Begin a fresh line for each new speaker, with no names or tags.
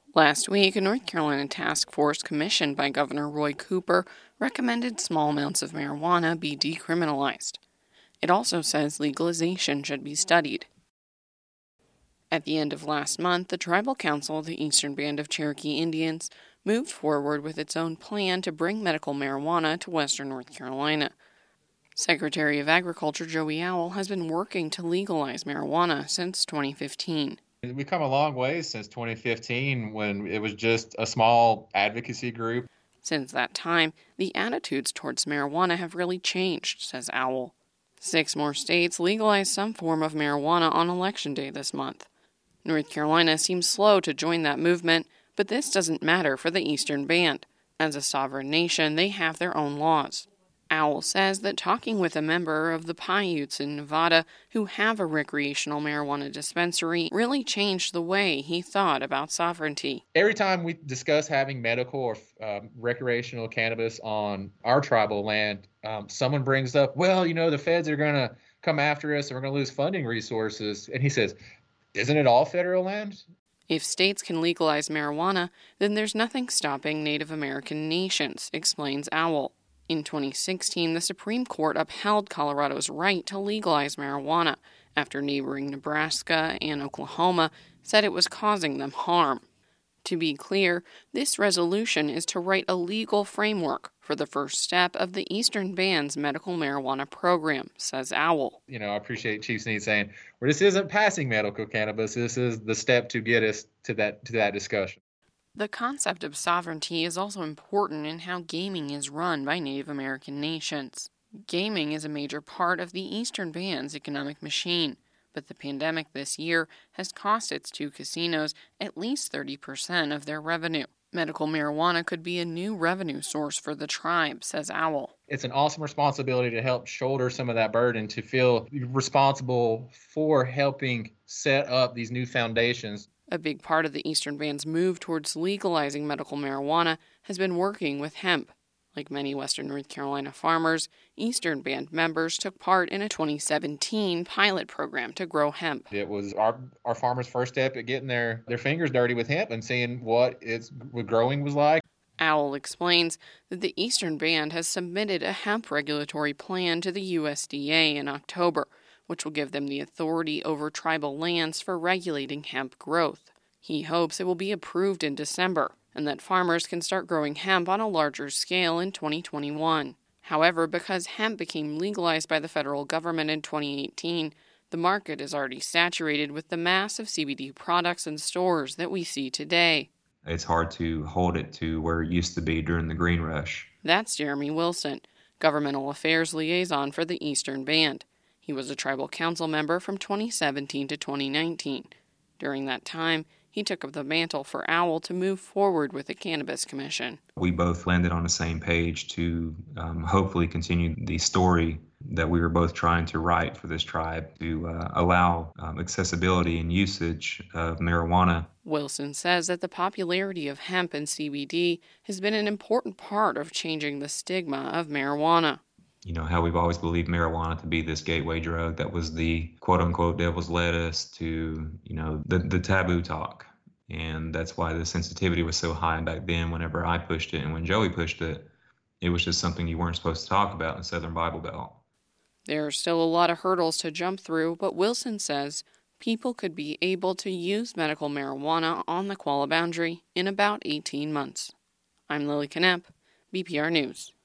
Last week, a North Carolina task force commissioned by Governor Roy Cooper recommended small amounts of marijuana be decriminalized. It also says legalization should be studied. At the end of last month, the Tribal Council of the Eastern Band of Cherokee Indians moved forward with its own plan to bring medical marijuana to western North Carolina. Secretary of Agriculture Joey Owl has been working to legalize marijuana since 2015.
We've come a long way since 2015 when it was just a small advocacy group.
Since that time, the attitudes towards marijuana have really changed, says Owl. 6 more states legalized some form of marijuana on Election Day this month. North Carolina seems slow to join that movement, but this doesn't matter for the Eastern Band. As a sovereign nation, they have their own laws. Owl says that talking with a member of the Paiutes in Nevada who have a recreational marijuana dispensary really changed the way he thought about sovereignty.
Every time we discuss having medical or recreational cannabis on our tribal land, someone brings up, well, the feds are going to come after us and we're going to lose funding resources. And he says, isn't it all federal land?
If states can legalize marijuana, then there's nothing stopping Native American nations, explains Owl. In 2016, the Supreme Court upheld Colorado's right to legalize marijuana after neighboring Nebraska and Oklahoma said it was causing them harm. To be clear, this resolution is to write a legal framework for the first step of the Eastern Band's medical marijuana program, says Owl.
I appreciate Chief Snead saying, well, this isn't passing medical cannabis. This is the step to get us to that discussion.
The concept of sovereignty is also important in how gaming is run by Native American nations. Gaming is a major part of the Eastern Band's economic machine, but the pandemic this year has cost its 2 casinos at least 30% of their revenue. Medical marijuana could be a new revenue source for the tribe, says Owl.
It's an awesome responsibility to help shoulder some of that burden, to feel responsible for helping set up these new foundations.
A big part of the Eastern Band's move towards legalizing medical marijuana has been working with hemp. Like many Western North Carolina farmers, Eastern Band members took part in a 2017 pilot program to grow hemp.
It was our farmers' first step at getting their fingers dirty with hemp and seeing what growing was like.
Owl explains that the Eastern Band has submitted a hemp regulatory plan to the USDA in October, which will give them the authority over tribal lands for regulating hemp growth. He hopes it will be approved in December, and that farmers can start growing hemp on a larger scale in 2021. However, because hemp became legalized by the federal government in 2018, the market is already saturated with the mass of CBD products in stores that we see today.
It's hard to hold it to where it used to be during the Green Rush.
That's Jeremy Wilson, Governmental Affairs Liaison for the Eastern Band. He was a tribal council member from 2017 to 2019. During that time, he took up the mantle for Owl to move forward with the Cannabis Commission.
We both landed on the same page to hopefully continue the story that we were both trying to write for this tribe to allow accessibility and usage of marijuana.
Wilson says that the popularity of hemp and CBD has been an important part of changing the stigma of marijuana.
How we've always believed marijuana to be this gateway drug that was the quote-unquote devil's lettuce to, the taboo talk. And that's why the sensitivity was so high back then whenever I pushed it. And when Joey pushed it, it was just something you weren't supposed to talk about in Southern Bible Belt.
There are still a lot of hurdles to jump through, but Wilson says people could be able to use medical marijuana on the Qualla boundary in about 18 months. I'm Lily Knepp, BPR News.